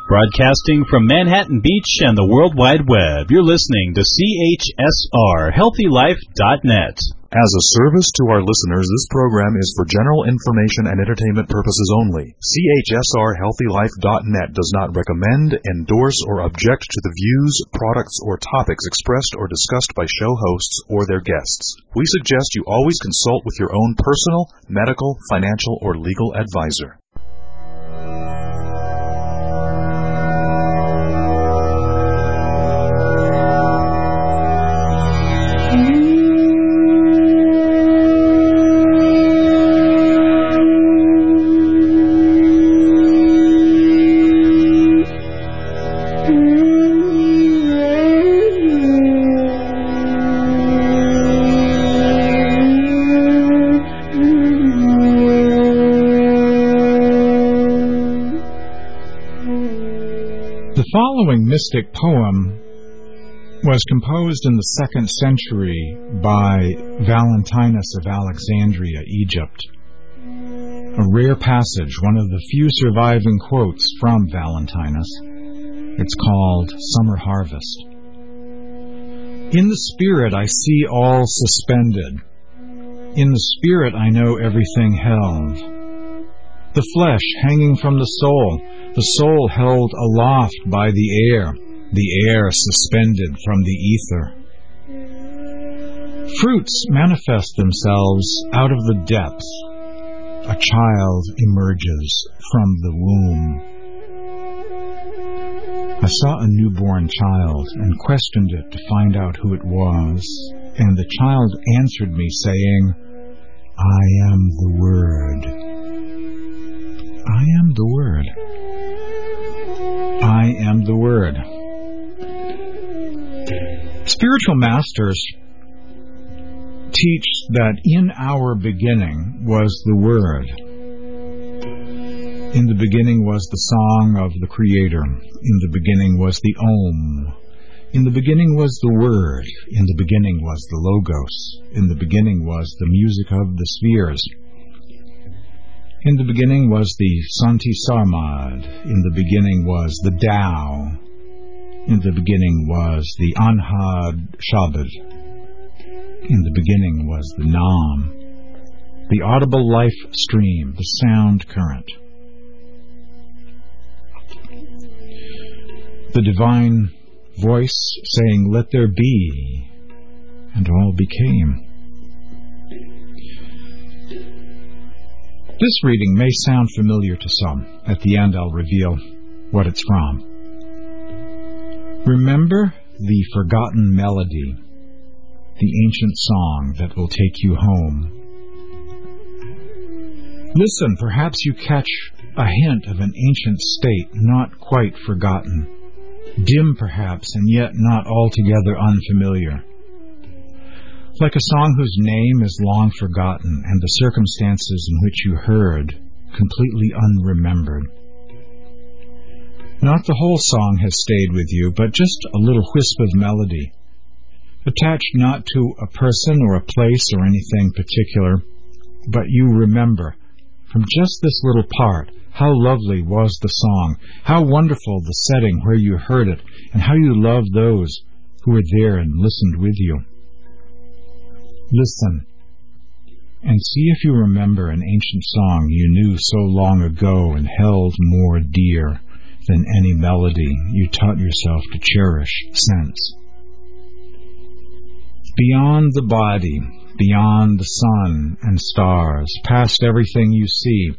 Broadcasting from Manhattan Beach and the World Wide Web, you're listening to CHSR, HealthyLife.net. As a service to our listeners, this program is for general information and entertainment purposes only. CHSR HealthyLife.net does not recommend, endorse, or object to the views, products, or topics expressed or discussed by show hosts or their guests. We suggest you always consult with your own personal, medical, financial, or legal advisor. The following mystic poem was composed in the 2nd century by Valentinus of Alexandria, Egypt. A rare passage, one of the few surviving quotes from Valentinus. It's called Summer Harvest. In the spirit I see all suspended. In the spirit I know everything held. The flesh hanging from the soul held aloft by the air suspended from the ether. Fruits manifest themselves out of the depths. A child emerges from the womb. I saw a newborn child and questioned it to find out who it was, and the child answered me saying, I am the Word. I am the Word. I am the Word. Spiritual masters teach that in our beginning was the Word. In the beginning was the song of the Creator. In the beginning was the Om. In the beginning was the Word. In the beginning was the Logos. In the beginning was the music of the spheres. In the beginning was the Santi Sarmad. In the beginning was the Tao. In the beginning was the Anhad Shabad. In the beginning was the Nam, the audible life stream, the sound current. The divine voice saying, let there be, and all became. This reading may sound familiar to some. At the end, I'll reveal what it's from. Remember the forgotten melody, the ancient song that will take you home. Listen, perhaps you catch a hint of an ancient state not quite forgotten, dim perhaps, and yet not altogether unfamiliar. Like a song whose name is long forgotten and the circumstances in which you heard completely unremembered. Not the whole song has stayed with you, but just a little wisp of melody, attached not to a person or a place or anything particular, but you remember from just this little part how lovely was the song, how wonderful the setting where you heard it, and how you loved those who were there and listened with you. Listen, and see if you remember an ancient song you knew so long ago and held more dear than any melody you taught yourself to cherish since. Beyond the body, beyond the sun and stars, past everything you see,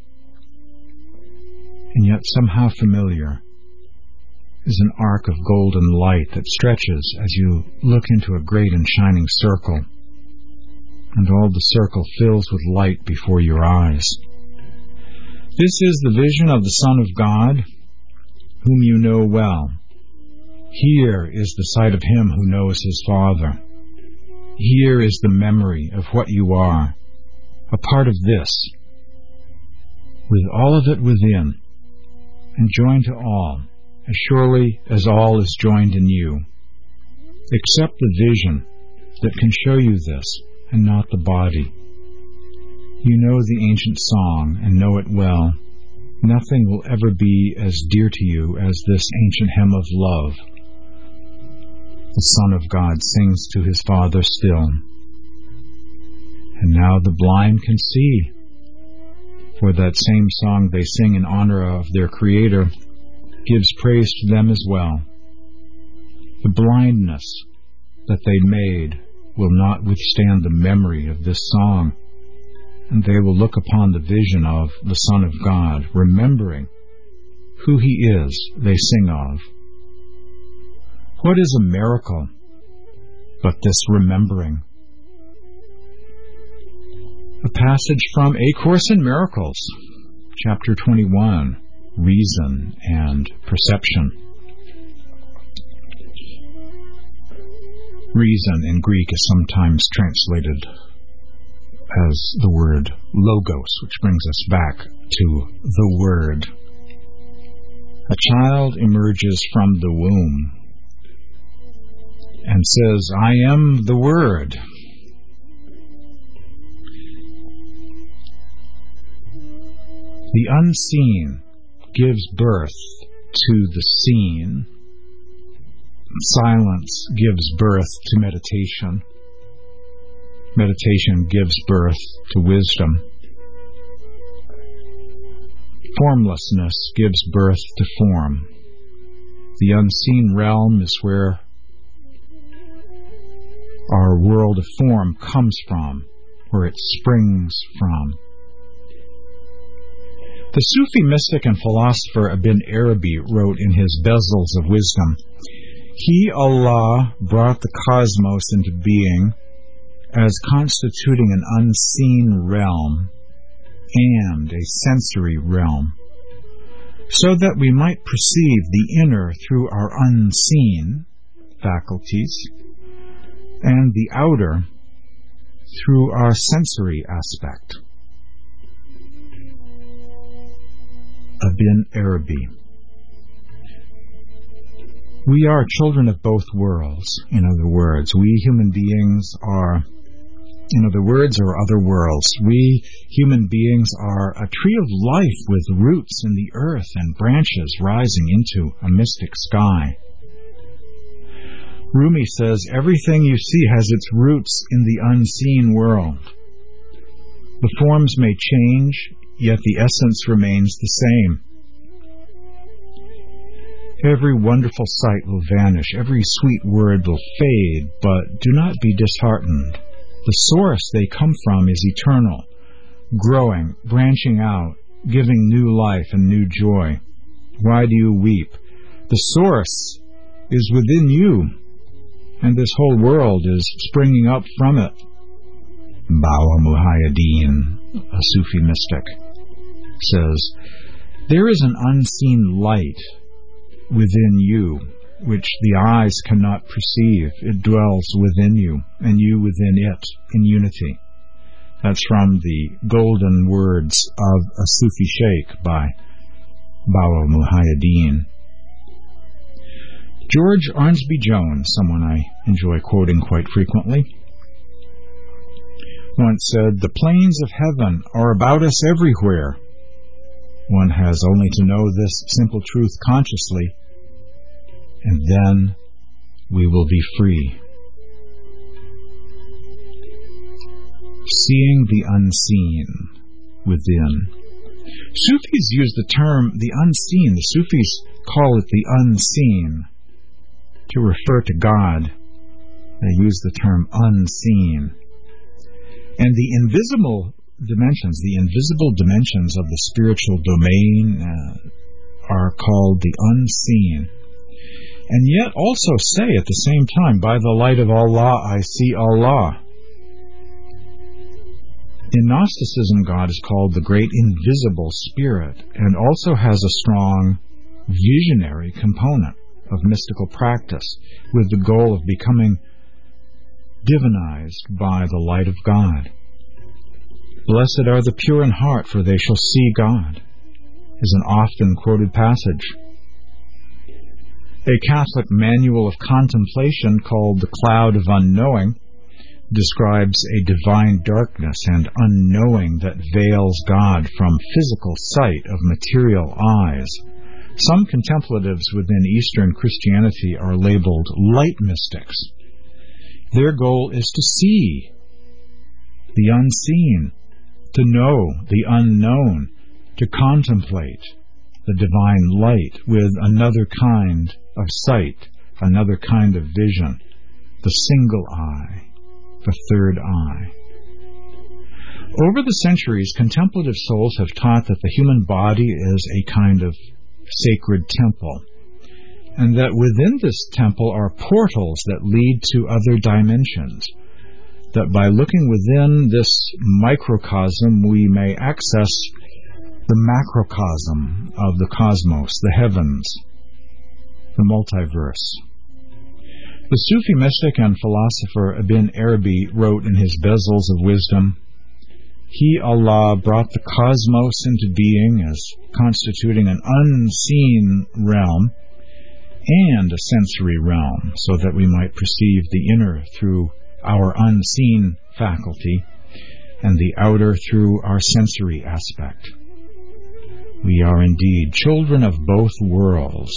and yet somehow familiar, is an arc of golden light that stretches as you look into a great and shining circle, and all the circle fills with light before your eyes. This is the vision of the Son of God, whom you know well. Here is the sight of him who knows his Father. Here is the memory of what you are, a part of this, with all of it within, and joined to all, as surely as all is joined in you. Accept the vision that can show you this, and not the body. You know the ancient song, and know it well. Nothing will ever be as dear to you as this ancient hymn of love. The Son of God sings to his Father still. And now the blind can see, for that same song they sing in honor of their Creator gives praise to them as well. The blindness that they made will not withstand the memory of this song, and they will look upon the vision of the Son of God, remembering who he is they sing of. What is a miracle but this remembering? A passage from A Course in Miracles, Chapter 21, Reason and Perception. Reason in Greek is sometimes translated as the word logos, which brings us back to the Word. A child emerges from the womb and says, I am the Word. The unseen gives birth to the seen. Silence gives birth to meditation. Meditation gives birth to wisdom. Formlessness gives birth to form. The unseen realm is where our world of form comes from, where it springs from. The Sufi mystic and philosopher Ibn Arabi wrote in his Bezels of Wisdom, He, Allah, brought the cosmos into being as constituting an unseen realm and a sensory realm, so that we might perceive the inner through our unseen faculties and the outer through our sensory aspect. Ibn Arabi. We are children of both worlds. In other words, we human beings are, in other words, or other worlds. We human beings are a tree of life with roots in the earth and branches rising into a mystic sky. Rumi says, everything you see has its roots in the unseen world. The forms may change, yet the essence remains the same. Every wonderful sight will vanish, every sweet word will fade, but do not be disheartened. The source they come from is eternal, growing, branching out, giving new life and new joy. Why do you weep? The source is within you, and this whole world is springing up from it. Bawa Muhayyiddin, a Sufi mystic, says, there is an unseen light within you, which the eyes cannot perceive. It dwells within you, and you within it, in unity. That's from the Golden Words of a Sufi Sheikh by Bawa Muhayyiddin. George Arnsby Jones, someone I enjoy quoting quite frequently, once said, the plains of heaven are about us everywhere. One has only to know this simple truth consciously, and then we will be free. Seeing the unseen within. Sufis use the term the unseen. The Sufis call it the unseen to refer to God. They use the term unseen. And the invisible dimensions of the spiritual domain are called the unseen. And yet also say at the same time, by the light of Allah, I see Allah. In Gnosticism, God is called the Great Invisible Spirit, and also has a strong visionary component of mystical practice, with the goal of becoming divinized by the light of God. Blessed are the pure in heart, for they shall see God, is an often quoted passage. A Catholic manual of contemplation called The Cloud of Unknowing describes a divine darkness and unknowing that veils God from physical sight of material eyes. Some contemplatives within Eastern Christianity are labeled light mystics. Their goal is to see the unseen, to know the unknown, to contemplate the divine light with another kind of sight, another kind of vision, the single eye, the third eye. Over the centuries, contemplative souls have taught that the human body is a kind of sacred temple, and that within this temple are portals that lead to other dimensions, that by looking within this microcosm we may access the macrocosm of the cosmos, the heavens, the multiverse. The Sufi mystic and philosopher Ibn Arabi wrote in his Bezels of Wisdom, He, Allah, brought the cosmos into being as constituting an unseen realm and a sensory realm, so that we might perceive the inner through our unseen faculty and the outer through our sensory aspect. We are indeed children of both worlds.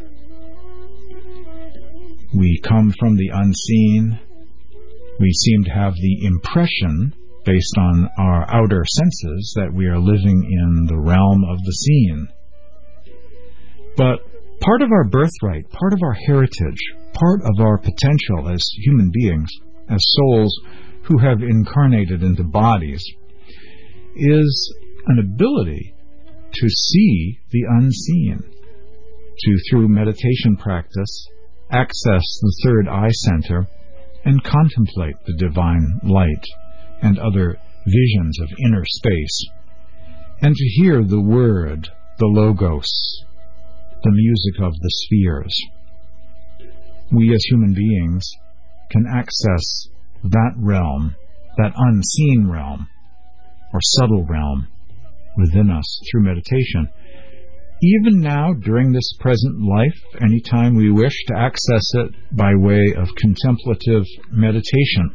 We come from the unseen. We seem to have the impression, based on our outer senses, that we are living in the realm of the seen. But part of our birthright, part of our heritage, part of our potential as human beings, as souls who have incarnated into bodies, is an ability to see the unseen, to, through meditation practice, access the third eye center and contemplate the divine light and other visions of inner space, and to hear the word, the logos, the music of the spheres. We as human beings can access that realm, that unseen realm, or subtle realm, within us through meditation. Even now, during this present life, anytime we wish to access it by way of contemplative meditation.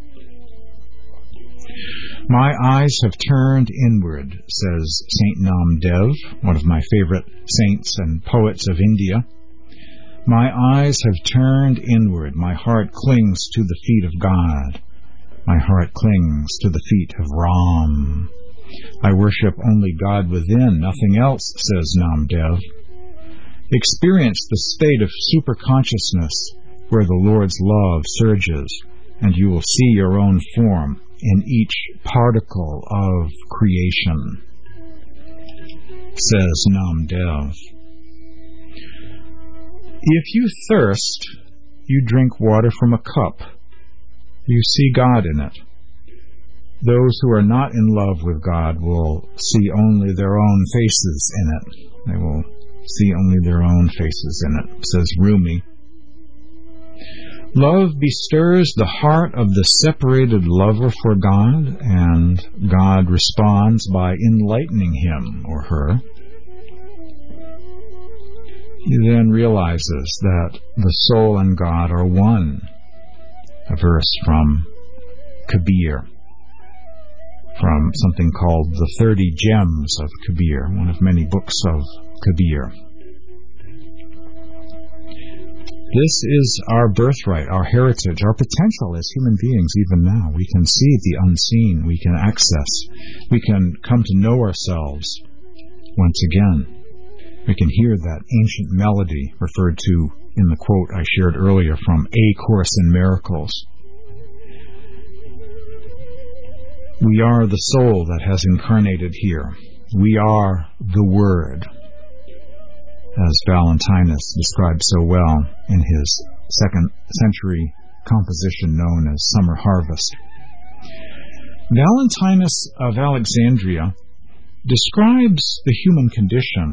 My eyes have turned inward, says Saint Nam Dev, one of my favorite saints and poets of India. My eyes have turned inward. My heart clings to the feet of God. My heart clings to the feet of Ram. I worship only God within, nothing else, says Namdev. Experience the state of superconsciousness where the Lord's love surges, and you will see your own form in each particle of creation, says Namdev. If you thirst, you drink water from a cup. You see God in it. Those who are not in love with God will see only their own faces in it. They will see only their own faces in it, says Rumi. Love bestirs the heart of the separated lover for God, and God responds by enlightening him or her. He then realizes that the soul and God are one. A verse from Kabir, from something called The 30 Gems of Kabir, one of many books of Kabir. This is our birthright, our heritage, our potential as human beings even now. We can see the unseen, we can access, we can come to know ourselves once again. We can hear that ancient melody referred to in the quote I shared earlier from A Course in Miracles. We are the soul that has incarnated here. We are the Word, as Valentinus described so well in his 2nd century composition known as Summer Harvest. Valentinus of Alexandria describes the human condition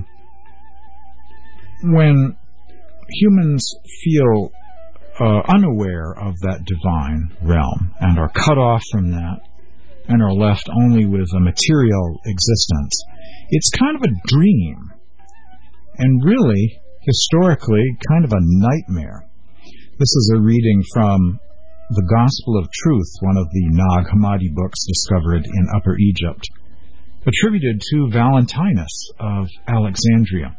when humans feel unaware of that divine realm and are cut off from that and are left only with a material existence. It's kind of a dream, and really, historically, kind of a nightmare. This is a reading from The Gospel of Truth, one of the Nag Hammadi books discovered in Upper Egypt, attributed to Valentinus of Alexandria.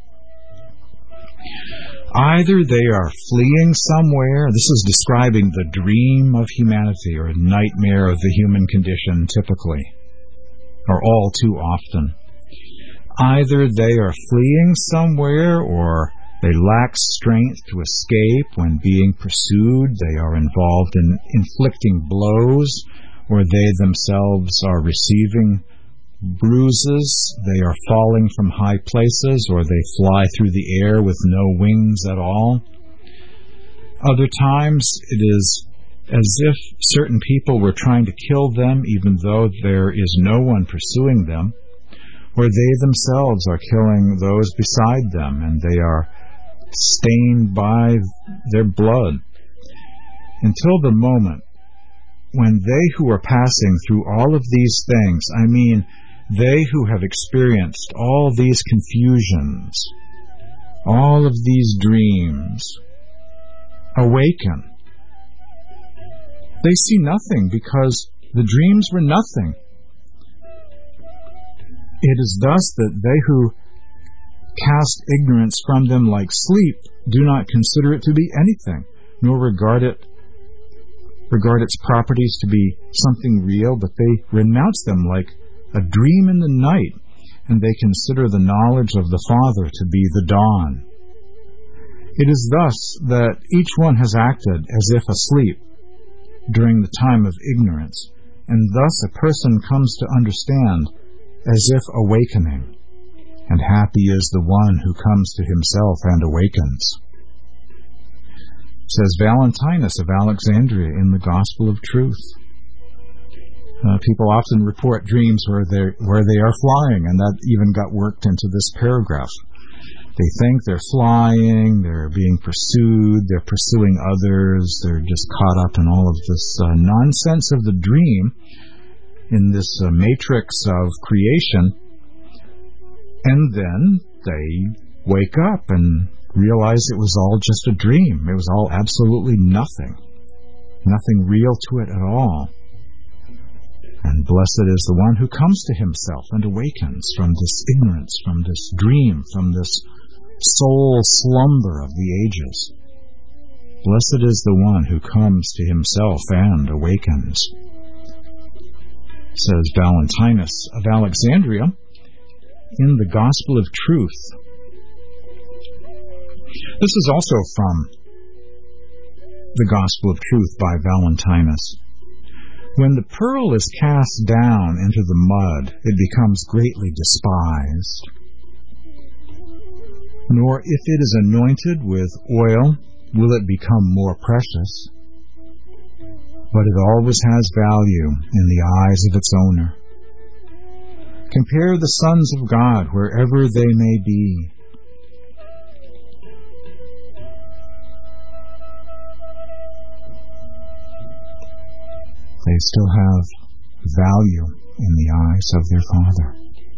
Either they are fleeing somewhere, this is describing the dream of humanity or nightmare of the human condition typically, or all too often. Either they are fleeing somewhere or they lack strength to escape when being pursued, they are involved in inflicting blows, or they themselves are receiving bruises, they are falling from high places, or they fly through the air with no wings at all. Other times it is as if certain people were trying to kill them even though there is no one pursuing them, or they themselves are killing those beside them and they are stained by their blood, until the moment when they who are passing through all of these things, I mean they who have experienced all these confusions, all of these dreams, awaken. They see nothing because the dreams were nothing. It is thus that they who cast ignorance from them like sleep do not consider it to be anything, nor regard its properties to be something real, but they renounce them like a dream in the night, and they consider the knowledge of the Father to be the dawn. It is thus that each one has acted as if asleep during the time of ignorance, and thus a person comes to understand as if awakening, and happy is the one who comes to himself and awakens. Says Valentinus of Alexandria in the Gospel of Truth. People often report dreams where they are flying, and that even got worked into this paragraph. They think they're flying, they're being pursued, they're pursuing others, they're just caught up in all of this nonsense of the dream, in this matrix of creation, and then they wake up and realize it was all just a dream. It was all absolutely nothing real to it at all. And blessed is the one who comes to himself and awakens from this ignorance, from this dream, from this soul slumber of the ages. Blessed is the one who comes to himself and awakens. Says Valentinus of Alexandria in the Gospel of Truth. This is also from the Gospel of Truth by Valentinus. When the pearl is cast down into the mud, it becomes greatly despised. Nor if it is anointed with oil, will it become more precious. But it always has value in the eyes of its owner. Compare the sons of God wherever they may be. They still have value in the eyes of their Father.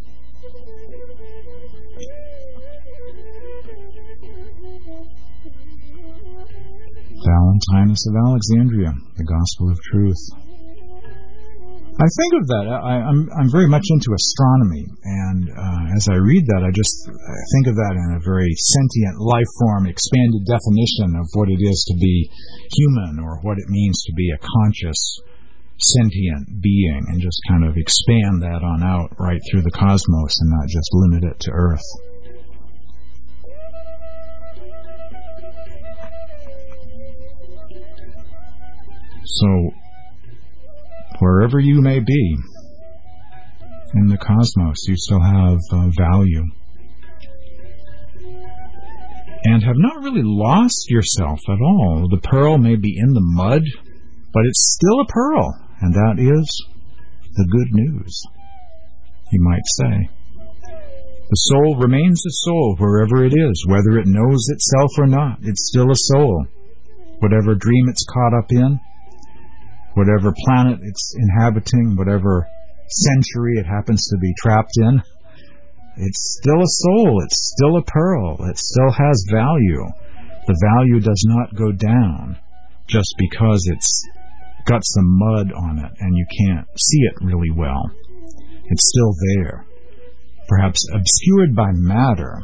Valentinus of Alexandria, the Gospel of Truth. I think of that. I'm very much into astronomy, and as I read that, I think of that in a very sentient, life form, expanded definition of what it is to be human, or what it means to be a conscious, sentient being, and just kind of expand that on out right through the cosmos and not just limit it to Earth. So, wherever you may be in the cosmos, you still have value. And have not really lost yourself at all. The pearl may be in the mud, but it's still a pearl, and that is the good news, you might say. The soul remains a soul wherever it is, whether it knows itself or not. It's still a soul. Whatever dream it's caught up in, whatever planet it's inhabiting, whatever century it happens to be trapped in, it's still a soul, it's still a pearl, it still has value. The value does not go down just because it's got some mud on it and you can't see it really well. It's still there, perhaps obscured by matter.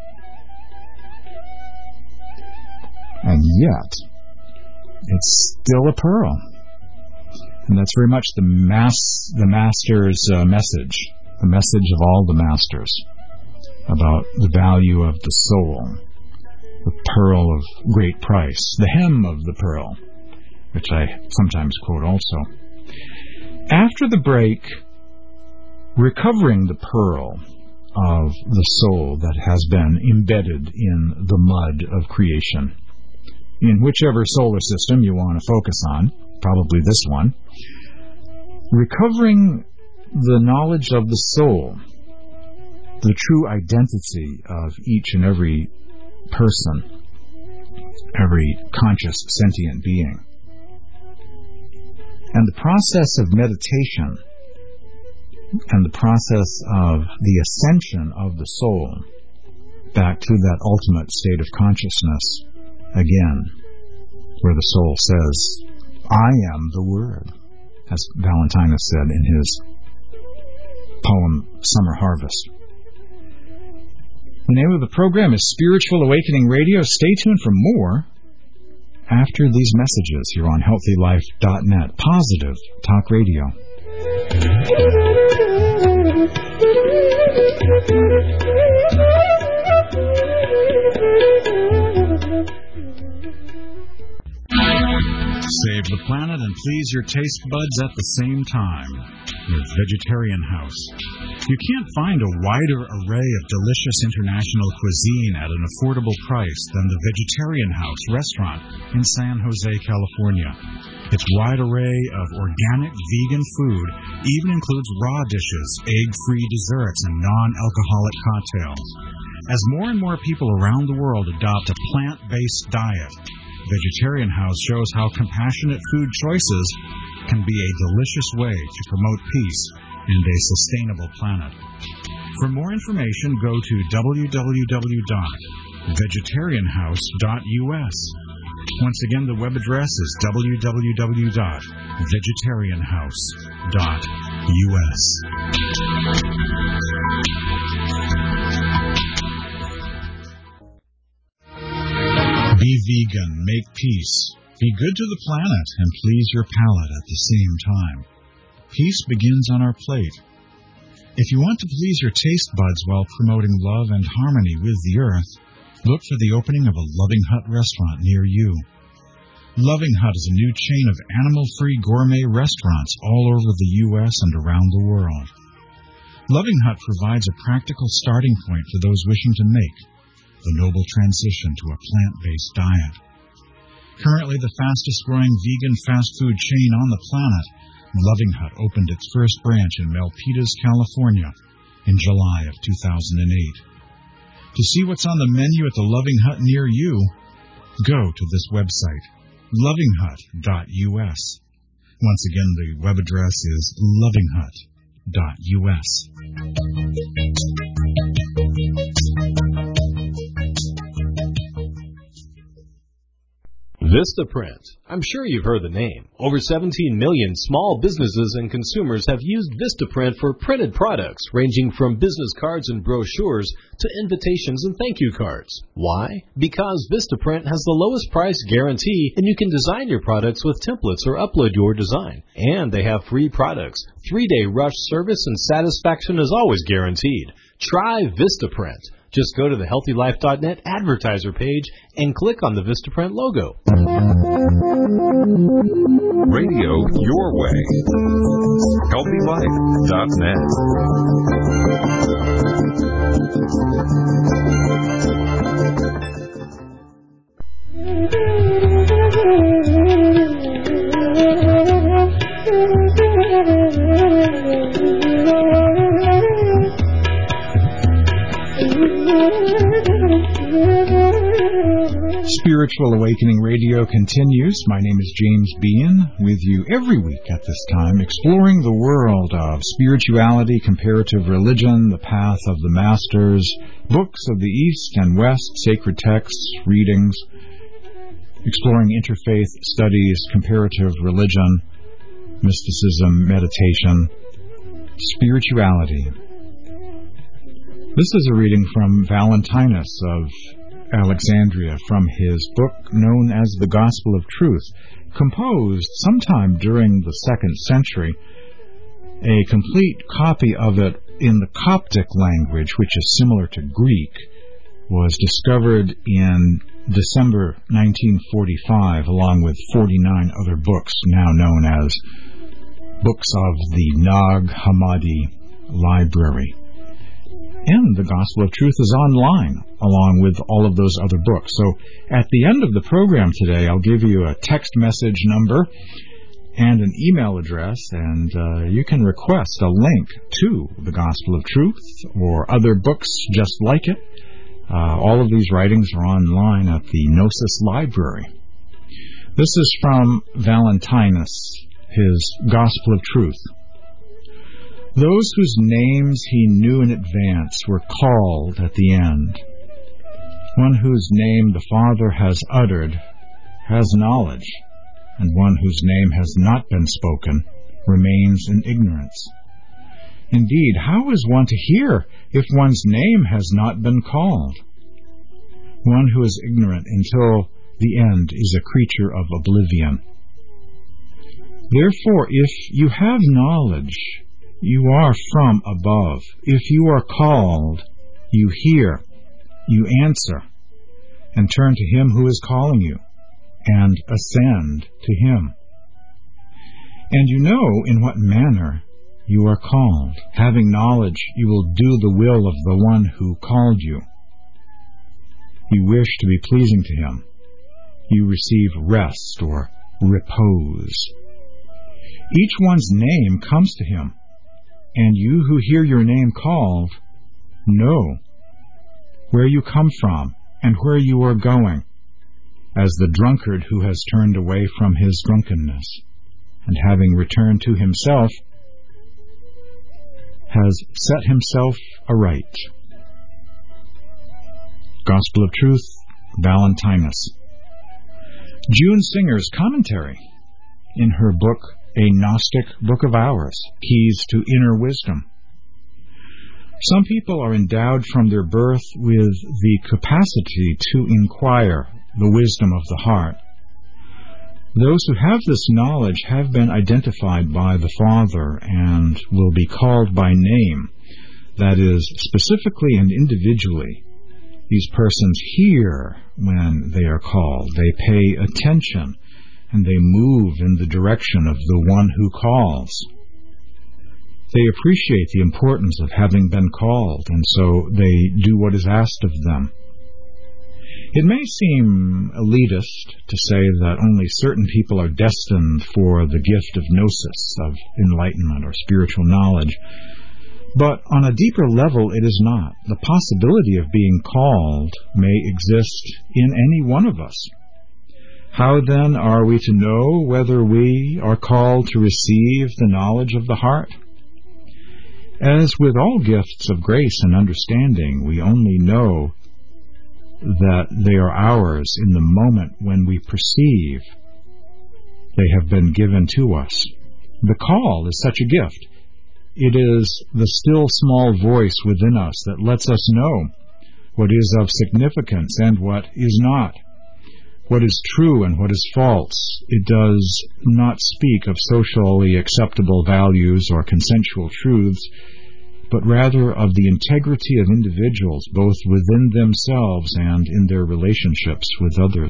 And yet, it's still a pearl. And that's very much the master's message, the message of all the masters about the value of the soul, the pearl of great price, the hem of the pearl, which I sometimes quote also. After the break, recovering the pearl of the soul that has been embedded in the mud of creation, in whichever solar system you want to focus on, probably this one, recovering the knowledge of the soul, the true identity of each and every person, every conscious sentient being. And the process of meditation and the process of the ascension of the soul back to that ultimate state of consciousness, again, where the soul says, I am the Word, as Valentinus said in his poem, Summer Harvest. The name of the program is Spiritual Awakening Radio. Stay tuned for more after these messages here on HealthyLife.net. Positive Talk Radio. Save the planet and please your taste buds at the same time with Vegetarian House. You can't find a wider array of delicious international cuisine at an affordable price than the Vegetarian House restaurant in San Jose, California. Its wide array of organic vegan food even includes raw dishes, egg-free desserts, and non-alcoholic cocktails. As more and more people around the world adopt a plant-based diet, Vegetarian House shows how compassionate food choices can be a delicious way to promote peace and a sustainable planet. For more information, go to www.vegetarianhouse.us. Once again, the web address is www.vegetarianhouse.us. Be vegan, make peace, be good to the planet, and please your palate at the same time. Peace begins on our plate. If you want to please your taste buds while promoting love and harmony with the earth, look for the opening of a Loving Hut restaurant near you. Loving Hut is a new chain of animal-free gourmet restaurants all over the U.S. and around the world. Loving Hut provides a practical starting point for those wishing to make the noble transition to a plant-based diet. Currently the fastest-growing vegan fast food chain on the planet, Loving Hut opened its first branch in Milpitas, California in July of 2008. To see what's on the menu at the Loving Hut near you, go to this website, lovinghut.us. Once again, the web address is lovinghut.us. Vistaprint. I'm sure you've heard the name. Over 17 million small businesses and consumers have used Vistaprint for printed products ranging from business cards and brochures to invitations and thank you cards. Why? Because Vistaprint has the lowest price guarantee and you can design your products with templates or upload your design. And they have free products. 3-day rush service and satisfaction is always guaranteed. Try Vistaprint. Just go to the HealthyLife.net advertiser page and click on the Vistaprint logo. Radio your way. Spiritual Awakening Radio continues. My name is James Bean, with you every week at this time, exploring the world of spirituality, comparative religion, the path of the masters, books of the East and West, sacred texts, readings, exploring interfaith studies, comparative religion, mysticism, meditation, spirituality. This is a reading from Valentinus of Alexandria from his book known as The Gospel of Truth, composed sometime during the 2nd century. A complete copy of it in the Coptic language, which is similar to Greek, was discovered in December 1945, along with 49 other books now known as Books of the Nag Hammadi Library. And the Gospel of Truth is online, along with all of those other books. So at the end of the program today, I'll give you a text message number and an email address, and you can request a link to the Gospel of Truth or other books just like it. All of these writings are online at the Gnosis Library. This is from Valentinus, his Gospel of Truth. Those whose names he knew in advance were called at the end. One whose name the Father has uttered has knowledge, and one whose name has not been spoken remains in ignorance. Indeed, how is one to hear if one's name has not been called? One who is ignorant until the end is a creature of oblivion. Therefore, if you have knowledge, you are from above. If you are called, you hear, you answer, and turn to him who is calling you, and ascend to him. And you know in what manner you are called. Having knowledge, you will do the will of the one who called you. You wish to be pleasing to him. You receive rest or repose. Each one's name comes to him, and you who hear your name called know where you come from and where you are going, as the drunkard who has turned away from his drunkenness, and having returned to himself, has set himself aright. Gospel of Truth, Valentinus. June Singer's commentary in her book, A Gnostic Book of Hours, Keys to Inner Wisdom. Some people are endowed from their birth with the capacity to inquire the wisdom of the heart. Those who have this knowledge have been identified by the Father and will be called by name, that is, specifically and individually. These persons hear when they are called. They pay attention, and they move in the direction of the one who calls. They appreciate the importance of having been called, and so they do what is asked of them. It may seem elitist to say that only certain people are destined for the gift of gnosis, of enlightenment or spiritual knowledge, but on a deeper level it is not. The possibility of being called may exist in any one of us. How then are we to know whether we are called to receive the knowledge of the heart? As with all gifts of grace and understanding, we only know that they are ours in the moment when we perceive they have been given to us. The call is such a gift. It is the still small voice within us that lets us know what is of significance and what is not, what is true and what is false. It does not speak of socially acceptable values or consensual truths, but rather of the integrity of individuals, both within themselves and in their relationships with others.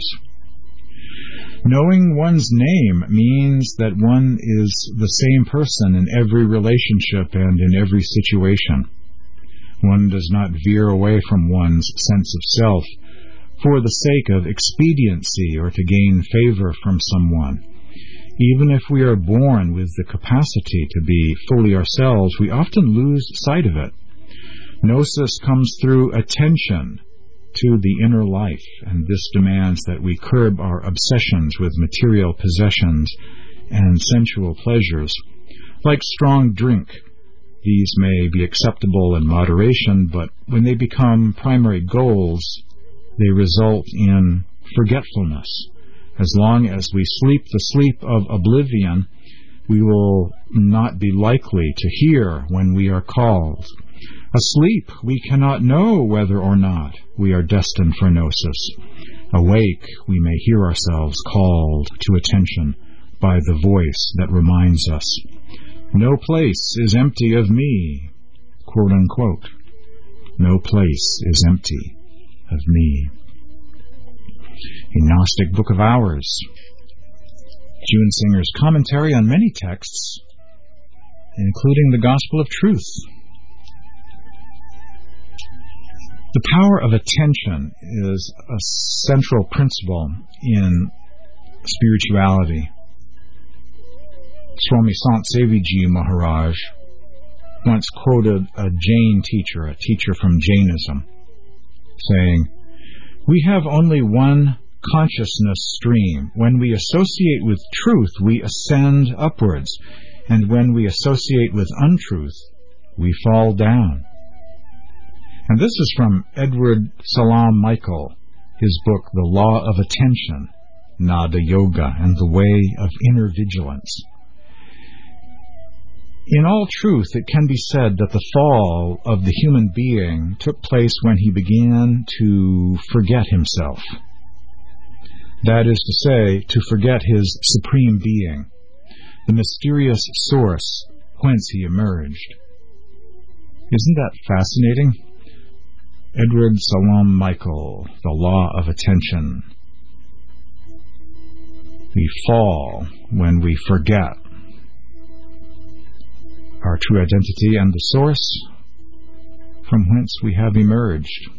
Knowing one's name means that one is the same person in every relationship and in every situation. One does not veer away from one's sense of self for the sake of expediency or to gain favor from someone. Even if we are born with the capacity to be fully ourselves, we often lose sight of it. Gnosis comes through attention to the inner life, and this demands that we curb our obsessions with material possessions and sensual pleasures. Like strong drink, these may be acceptable in moderation, but when they become primary goals, they result in forgetfulness, As long as we sleep the sleep of oblivion, we will not be likely to hear when we are called. Asleep, we cannot know whether or not we are destined for gnosis. Awake, we may hear ourselves called to attention by the voice that reminds us, "No place is empty of me," quote unquote. No place is empty of me. A Gnostic Book of Hours. June Singer's commentary on many texts, including the Gospel of Truth. The power of attention is a central principle in spirituality. Swami Sant Seviji Maharaj once quoted a Jain teacher, a teacher from Jainism, saying, "We have only one consciousness stream. When we associate with truth, we ascend upwards, and when we associate with untruth, we fall down." And this is from Edward Salam Michael, his book, The Law of Attention, Nada Yoga, and the Way of Inner Vigilance. In all truth, it can be said that the fall of the human being took place when he began to forget himself. That is to say, to forget his supreme being, the mysterious source whence he emerged. Isn't that fascinating? Edward Salam Michael, The Law of Attention. We fall when we forget our true identity and the source from whence we have emerged.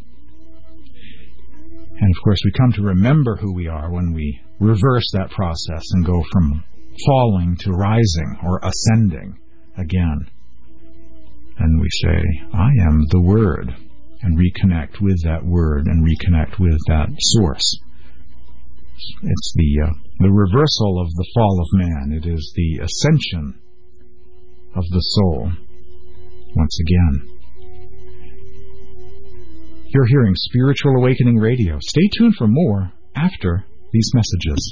And of course we come to remember who we are when we reverse that process and go from falling to rising or ascending again. And we say, "I am the Word," and reconnect with that Word and reconnect with that source. It's the reversal of the fall of man. It is the ascension of the soul once again. You're hearing Spiritual Awakening Radio. Stay tuned for more after these messages.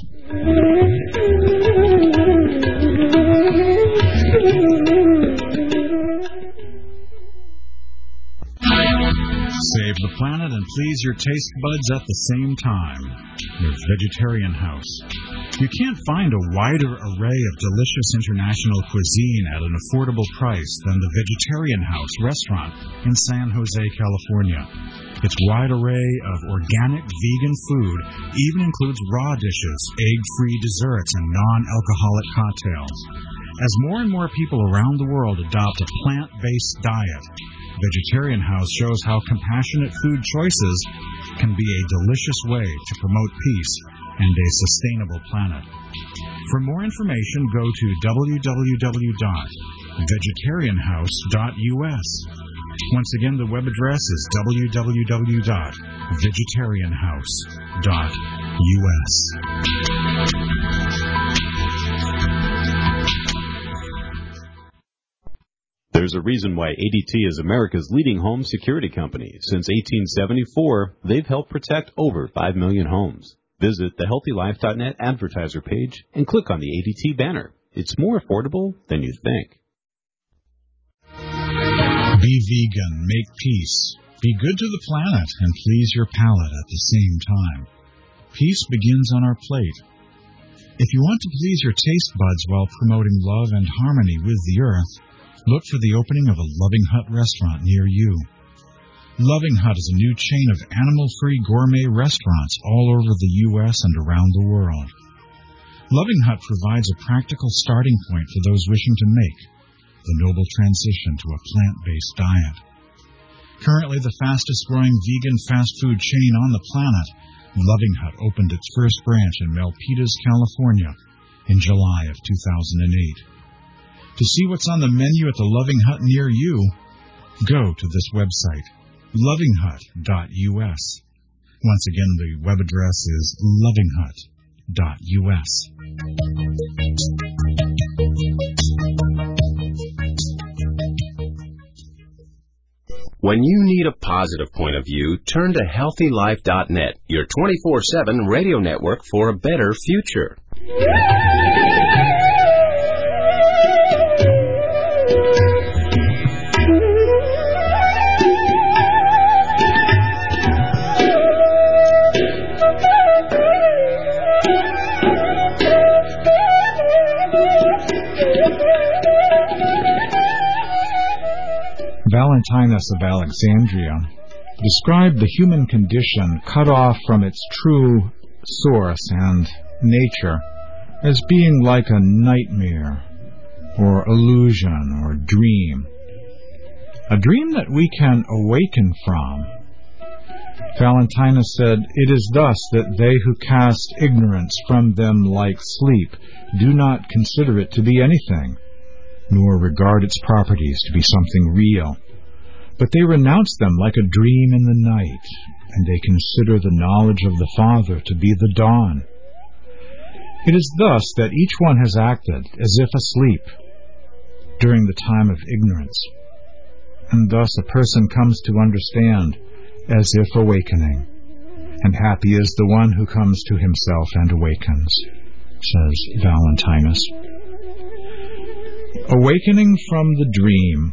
Save the planet and please your taste buds at the same time. Your Vegetarian House. You can't find a wider array of delicious international cuisine at an affordable price than the Vegetarian House restaurant in San Jose, California. Its wide array of organic vegan food even includes raw dishes, egg-free desserts, and non-alcoholic cocktails. As more and more people around the world adopt a plant-based diet, Vegetarian House shows how compassionate food choices can be a delicious way to promote peace and a sustainable planet. For more information, go to www.vegetarianhouse.us. Once again, the web address is www.vegetarianhouse.us. There's a reason why ADT is America's leading home security company. Since 1874, they've helped protect over 5 million homes. Visit the HealthyLife.net advertiser page and click on the ADT banner. It's more affordable than you think. Be vegan, make peace. Be good to the planet and please your palate at the same time. Peace begins on our plate. If you want to please your taste buds while promoting love and harmony with the earth, look for the opening of a Loving Hut restaurant near you. Loving Hut is a new chain of animal-free gourmet restaurants all over the U.S. and around the world. Loving Hut provides a practical starting point for those wishing to make the noble transition to a plant-based diet. Currently the fastest-growing vegan fast food chain on the planet, Loving Hut opened its first branch in Milpitas, California in July of 2008. To see what's on the menu at the Loving Hut near you, go to this website, lovinghut.us. Once again, the web address is lovinghut.us. When you need a positive point of view, turn to HealthyLife.net, your 24/7 radio network for a better future. Valentinus of Alexandria described the human condition cut off from its true source and nature as being like a nightmare or illusion or dream. A dream that we can awaken from. Valentinus said, "It is thus that they who cast ignorance from them like sleep do not consider it to be anything, nor regard its properties to be something real. But they renounce them like a dream in the night, and they consider the knowledge of the Father to be the dawn. It is thus that each one has acted as if asleep during the time of ignorance, and thus a person comes to understand as if awakening, and happy is the one who comes to himself and awakens," says Valentinus. Awakening from the dream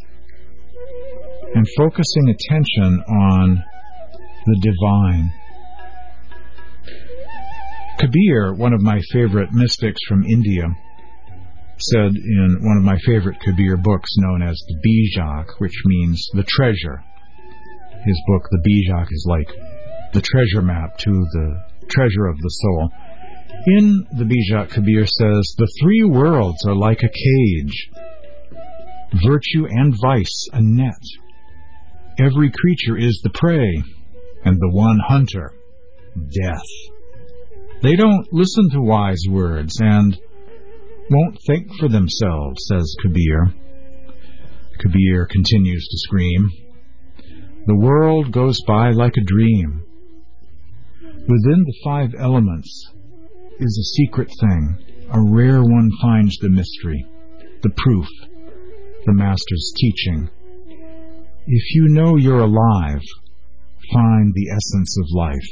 and focusing attention on the divine. Kabir, one of my favorite mystics from India, said in one of my favorite Kabir books known as the Bijak, which means the treasure. His book, the Bijak, is like the treasure map to the treasure of the soul. In the Bijak, Kabir says, "The three worlds are like a cage, virtue and vice a net. Every creature is the prey, and the one hunter, death. They don't listen to wise words and won't think for themselves," says Kabir. Kabir continues to scream, "The world goes by like a dream. Within the 5 elements is a secret thing. A rare one finds the mystery, the proof, the Master's teaching. If you know you're alive, find the essence of life.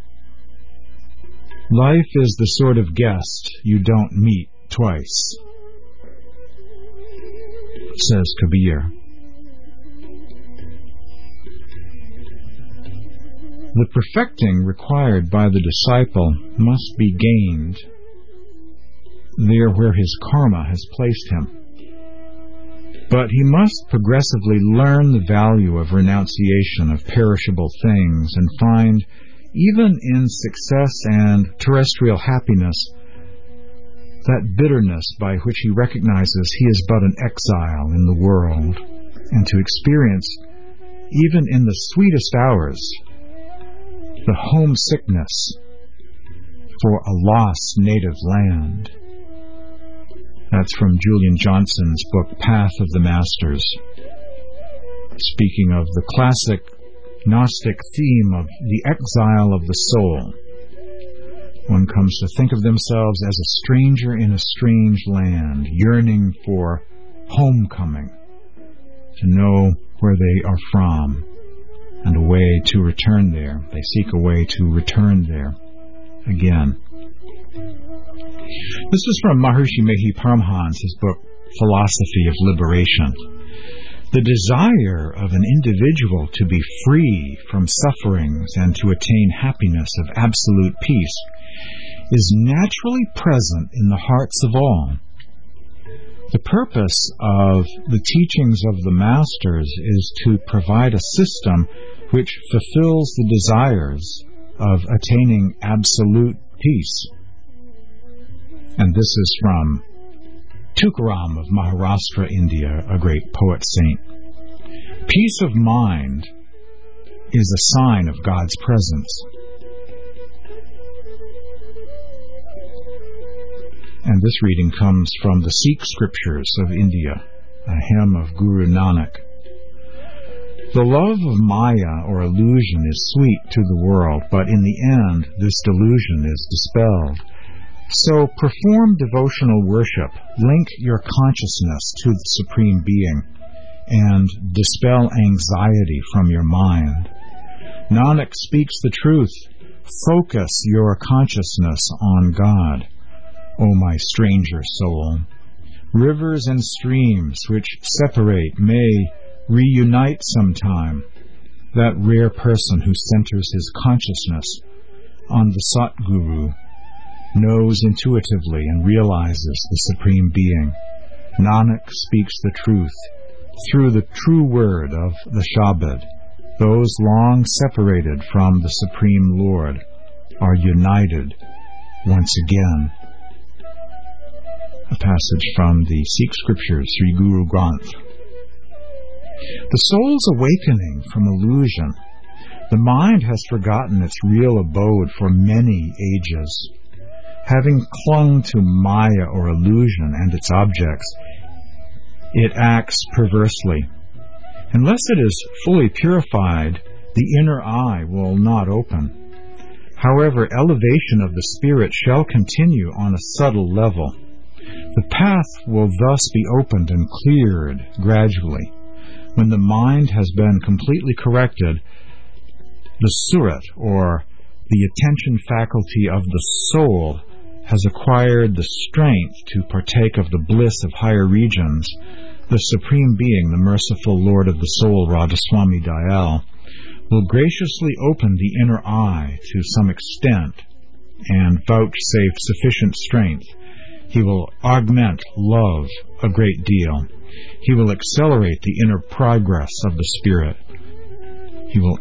Life is the sort of guest you don't meet twice," says Kabir. The perfecting required by the disciple must be gained there where his karma has placed him. But he must progressively learn the value of renunciation of perishable things and find, even in success and terrestrial happiness, that bitterness by which he recognizes he is but an exile in the world, and to experience, even in the sweetest hours, the homesickness for a lost native land. That's from Julian Johnson's book, Path of the Masters. Speaking of the classic Gnostic theme of the exile of the soul, one comes to think of themselves as a stranger in a strange land, yearning for homecoming, to know where they are from, and a way to return there. They seek a way to return there again. This is from Maharishi Mehi Paramhans's book, Philosophy of Liberation. The desire of an individual to be free from sufferings and to attain happiness of absolute peace is naturally present in the hearts of all. The purpose of the teachings of the Masters is to provide a system which fulfills the desires of attaining absolute peace. And this is from Tukaram of Maharashtra, India, a great poet saint. Peace of mind is a sign of God's presence. And this reading comes from the Sikh scriptures of India, a hymn of Guru Nanak. The love of Maya or illusion is sweet to the world, but in the end this delusion is dispelled. So perform devotional worship, link your consciousness to the Supreme Being, and dispel anxiety from your mind. Nanak speaks the truth. Focus your consciousness on God, O my stranger soul. Rivers and streams which separate may reunite sometime. That rare person who centers his consciousness on the Satguru knows intuitively and realizes the Supreme Being. Nanak speaks the truth through the true word of the Shabad. Those long separated from the Supreme Lord are united once again. A passage from the Sikh scriptures, Sri Guru Granth. The soul's awakening from illusion. The mind has forgotten its real abode for many ages. Having clung to Maya or illusion and its objects, it acts perversely. Unless it is fully purified, the inner eye will not open. However, elevation of the spirit shall continue on a subtle level. The path will thus be opened and cleared gradually. When the mind has been completely corrected, the surat, or the attention faculty of the soul, has acquired the strength to partake of the bliss of higher regions. The Supreme Being, the merciful Lord of the soul, Radhaswami Dayal, will graciously open the inner eye to some extent and vouchsafe sufficient strength. He will augment love a great deal. He will accelerate the inner progress of the spirit. He will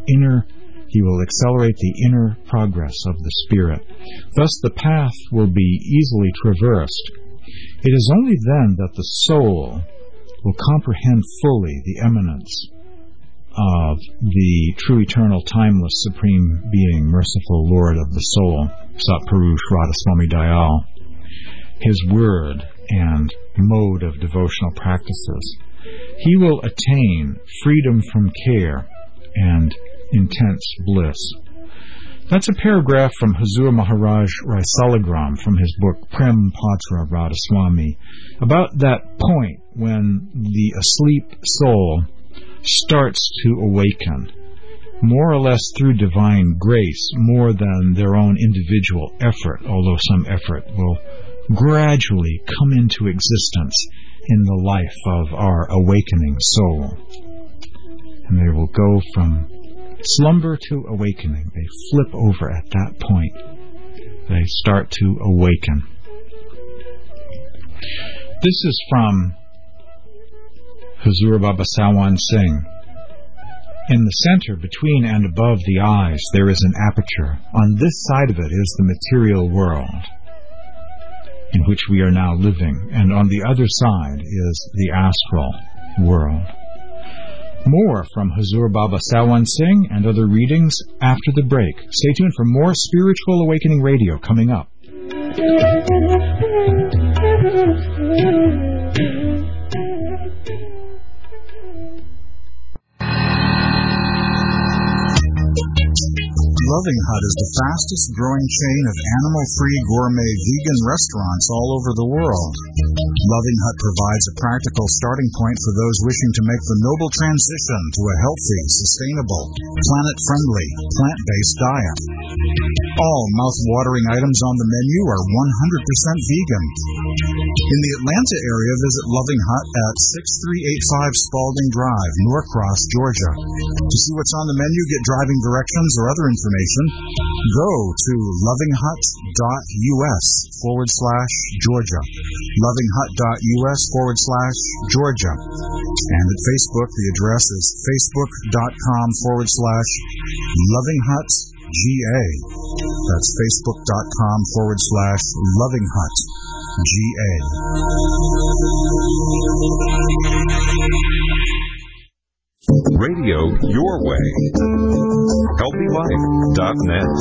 accelerate the inner progress of the spirit. Thus the path will be easily traversed. It is only then that the soul will comprehend fully the eminence of the true, eternal, timeless, Supreme Being, merciful Lord of the soul, Satpurush Radhaswami Dayal, his word and mode of devotional practices. He will attain freedom from care and intense bliss. That's a paragraph from Hazur Maharaj Raisalagram from his book Prem Patra Radhaswami, about that point when the asleep soul starts to awaken, more or less through divine grace, more than their own individual effort, although some effort will gradually come into existence in the life of our awakening soul. And they will go from slumber to awakening. They flip over at that point. They start to awaken. This is from Hazur Baba Sawan Singh. In the center, between and above the eyes, there is an aperture. On this side of it is the material world in which we are now living, and on the other side is the astral world. More from Hazur Baba Sawan Singh and other readings after the break. Stay tuned for more Spiritual Awakening Radio coming up. Loving Hut is the fastest growing chain of animal-free gourmet vegan restaurants all over the world. Loving Hut provides a practical starting point for those wishing to make the noble transition to a healthy, sustainable, planet-friendly, plant-based diet. All mouth-watering items on the menu are 100% vegan. In the Atlanta area, visit Loving Hut at 6385 Spalding Drive, Norcross, Georgia. To see what's on the menu, get driving directions or other information, go to lovinghut.us/Georgia. lovinghut.us/Georgia. And at Facebook, the address is facebook.com/lovinghutga. That's facebook.com/lovinghutga. Radio your way. HealthyLife.net.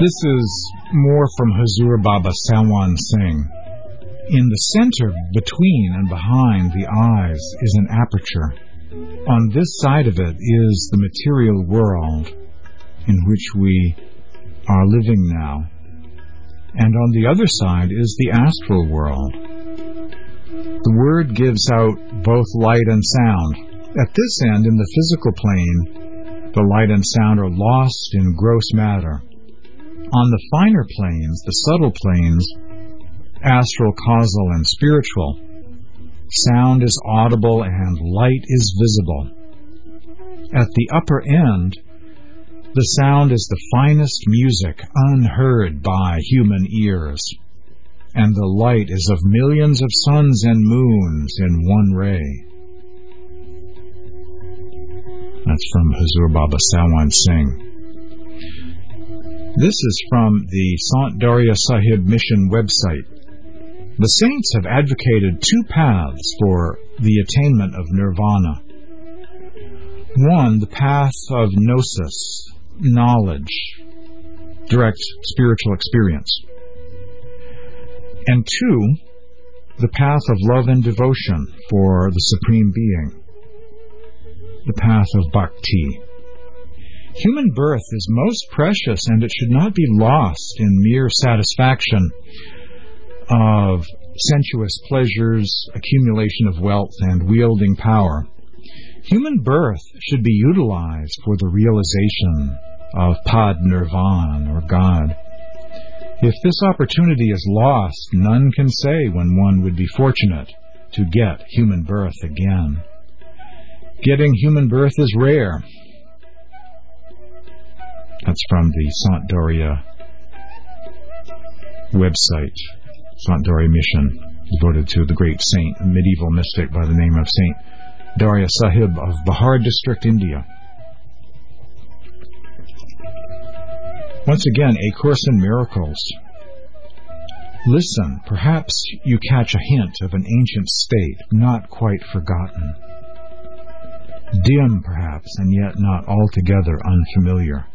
This is more from Huzur Baba Sawan Singh. In the center, between and behind the eyes, is an aperture. On this side of it is the material world in which we are living now. And on the other side is the astral world. The word gives out both light and sound. At this end, in the physical plane, the light and sound are lost in gross matter. On the finer planes, the subtle planes, astral, causal, and spiritual, sound is audible and light is visible. At the upper end, the sound is the finest music unheard by human ears, and the light is of millions of suns and moons in one ray. That's from Huzur Baba Sawan Singh. This is from the Sant Darya Sahib Mission website. The saints have advocated two paths for the attainment of nirvana. One, the path of gnosis, knowledge, direct spiritual experience. And two, the path of love and devotion for the Supreme Being, the path of bhakti. Human birth is most precious, and it should not be lost in mere satisfaction of sensuous pleasures, accumulation of wealth, and wielding power. Human birth should be utilized for the realization of Pad Nirvan, or God. If this opportunity is lost, none can say when one would be fortunate to get human birth again. Getting human birth is rare. That's from the Sant Darya website, Sant Darya Mission, devoted to the great saint, a medieval mystic by the name of Saint Darya Sahib of Bihar district, India. Once again, A Course in Miracles. Listen, perhaps you catch a hint of an ancient state not quite forgotten. Dim, perhaps, and yet not altogether unfamiliar.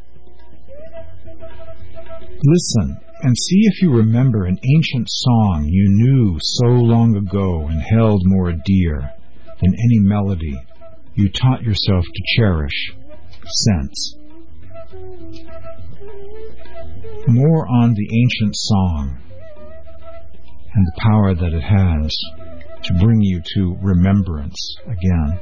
Listen and see if you remember an ancient song you knew so long ago and held more dear than any melody you taught yourself to cherish since. More on the ancient song and the power that it has to bring you to remembrance again.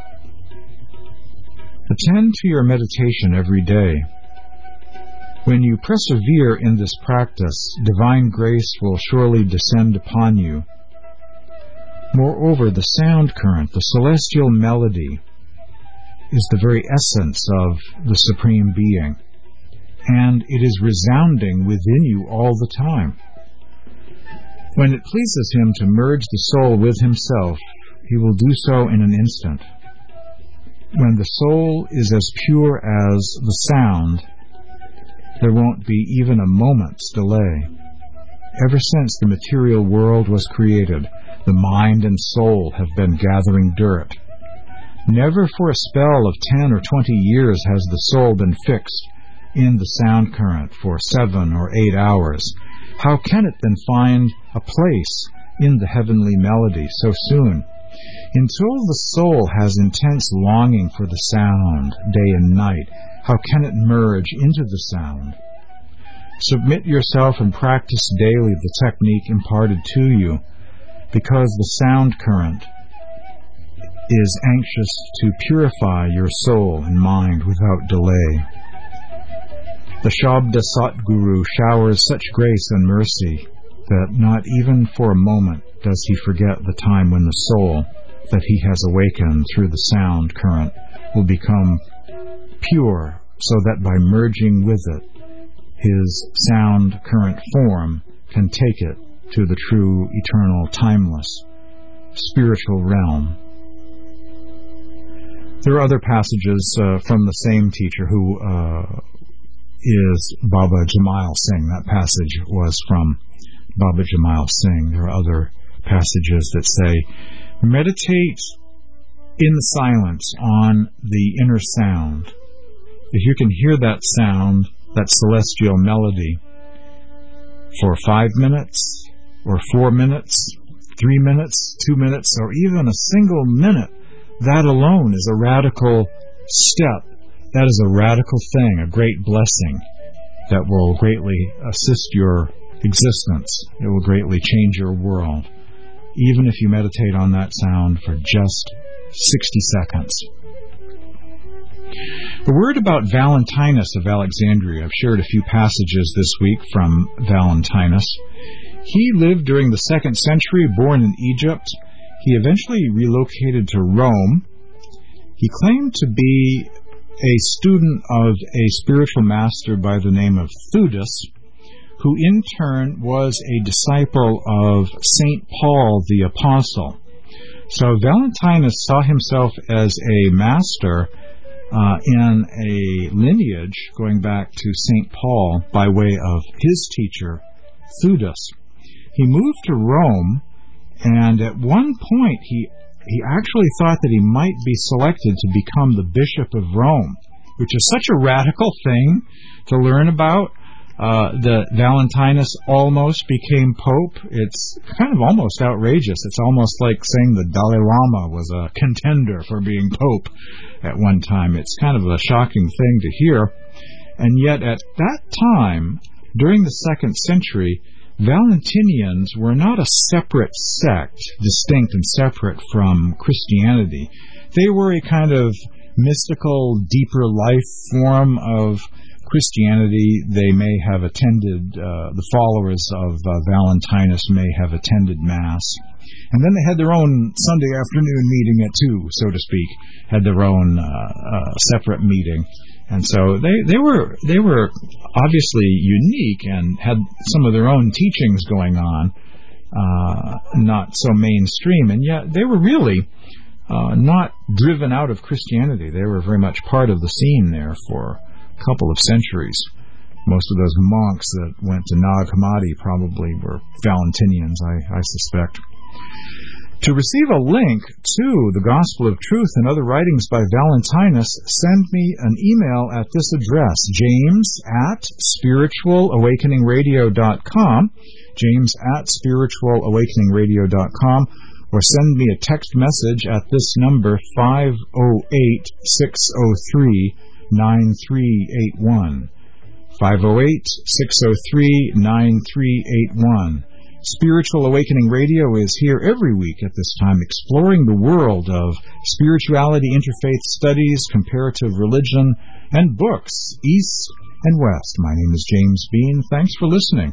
Attend to your meditation every day. When you persevere in this practice, divine grace will surely descend upon you. Moreover, the sound current, the celestial melody, is the very essence of the Supreme Being, and it is resounding within you all the time. When it pleases Him to merge the soul with Himself, He will do so in an instant. When the soul is as pure as the sound, there won't be even a moment's delay. Ever since the material world was created, the mind and soul have been gathering dirt. Never for a spell of 10 or 20 years has the soul been fixed in the sound current for 7 or 8 hours. How can it then find a place in the heavenly melody so soon? Until the soul has intense longing for the sound, day and night, how can it merge into the sound? Submit yourself and practice daily the technique imparted to you, because the sound current is anxious to purify your soul and mind without delay. The Shabda Satguru showers such grace and mercy that not even for a moment does he forget the time when the soul that he has awakened through the sound current will become pure, so that by merging with it, his sound current form can take it to the true, eternal, timeless, spiritual realm. There are other passages from the same teacher who is Baba Jamail Singh. That passage was from Baba Jamail Singh. There are other passages that say, meditate in the silence on the inner sound. If you can hear that sound that celestial melody for 5 minutes, or 4 minutes, 3 minutes, 2 minutes, or even a single minute, that alone is a radical step. That is a radical thing, a great blessing that will greatly assist your existence. It will greatly change your world, even if you meditate on that sound for just 60 seconds. The word about Valentinus of Alexandria. I've shared a few passages this week from Valentinus. He lived during the 2nd century, born in Egypt. He eventually relocated to Rome. He claimed to be a student of a spiritual master by the name of Theudas, who in turn was a disciple of St. Paul the Apostle. So Valentinus saw himself as a master in a lineage going back to St. Paul by way of his teacher, Theudas. He moved to Rome, and at one point he actually thought that he might be selected to become the Bishop of Rome, which is such a radical thing to learn about. That Valentinus almost became Pope. It's kind of almost outrageous. It's almost like saying the Dalai Lama was a contender for being Pope at one time. It's kind of a shocking thing to hear. And yet at that time, during the 2nd century, Valentinians were not a separate sect, distinct and separate from Christianity. They were a kind of mystical, deeper life form of Christianity. They may have attended, the followers of Valentinus may have attended Mass. And then they had their own Sunday afternoon meeting at 2, so to speak, had their own separate meeting. And so they were obviously unique and had some of their own teachings going on, not so mainstream, and yet they were really not driven out of Christianity. They were very much part of the scene there for couple of centuries. Most of those monks that went to Nag Hammadi probably were Valentinians, I suspect. To receive a link to the Gospel of Truth and other writings by Valentinus, send me an email at this address, james@spiritualawakeningradio.com, james@spiritualawakeningradio.com, or send me a text message at this number, 508-603-9381. 508-603-9381. Spiritual Awakening Radio is here every week at this time, exploring the world of spirituality, interfaith studies, comparative religion, and books, East and West. My name is James Bean. Thanks for listening.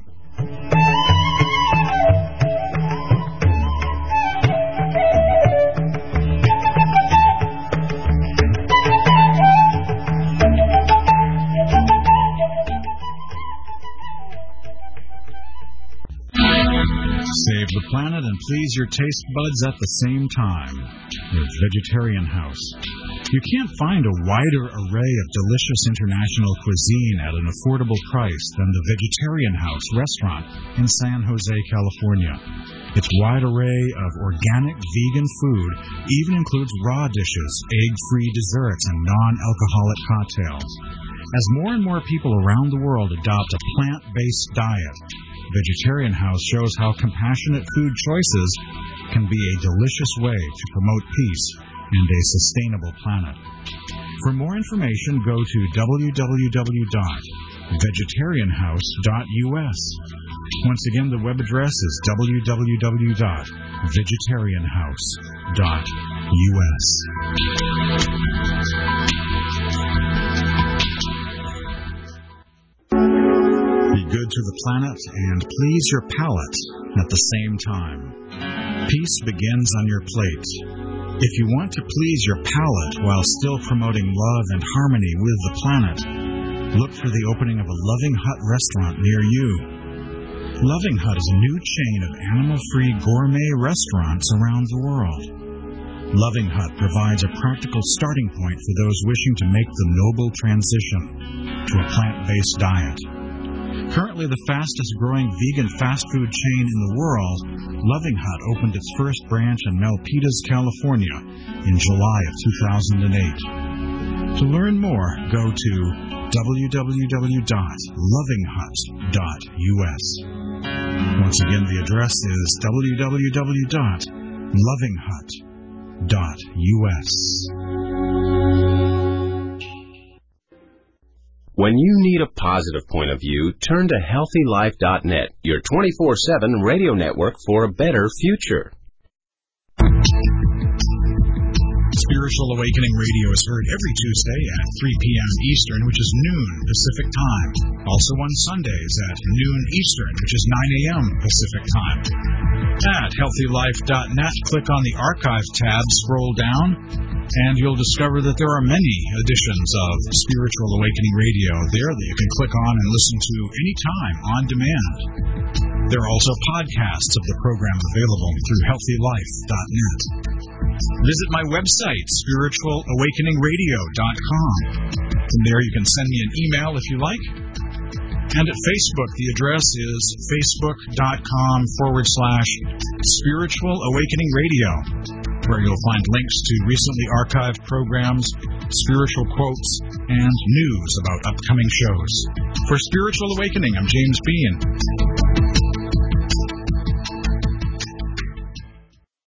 Save the planet and please your taste buds at the same time with Vegetarian House. You can't find a wider array of delicious international cuisine at an affordable price than the Vegetarian House restaurant in San Jose, California. Its wide array of organic vegan food even includes raw dishes, egg-free desserts, and non-alcoholic cocktails. As more and more people around the world adopt a plant-based diet, Vegetarian House shows how compassionate food choices can be a delicious way to promote peace and a sustainable planet. For more information, go to www.vegetarianhouse.us. Once again, the web address is www.vegetarianhouse.us. Be good to the planet and please your palate at the same time. Peace begins on your plate. If you want to please your palate while still promoting love and harmony with the planet, look for the opening of a Loving Hut restaurant near you. Loving Hut is a new chain of animal-free gourmet restaurants around the world. Loving Hut provides a practical starting point for those wishing to make the noble transition to a plant-based diet. Currently the fastest-growing vegan fast food chain in the world, Loving Hut opened its first branch in Milpitas, California in July of 2008. To learn more, go to www.lovinghut.us. Once again, the address is www.lovinghut.us. When you need a positive point of view, turn to HealthyLife.net, your 24/7 radio network for a better future. Spiritual Awakening Radio is heard every Tuesday at 3 p.m. Eastern, which is noon Pacific Time. Also on Sundays at noon Eastern, which is 9 a.m. Pacific Time. At HealthyLife.net, click on the Archive tab, scroll down, and you'll discover that there are many editions of Spiritual Awakening Radio there that you can click on and listen to anytime on demand. There are also podcasts of the program available through HealthyLife.net. Visit my website, spiritualawakeningradio.com. From there you can send me an email if you like. And at Facebook, the address is facebook.com/Spiritual Awakening Radio, where you'll find links to recently archived programs, spiritual quotes, and news about upcoming shows. For Spiritual Awakening, I'm James Bean.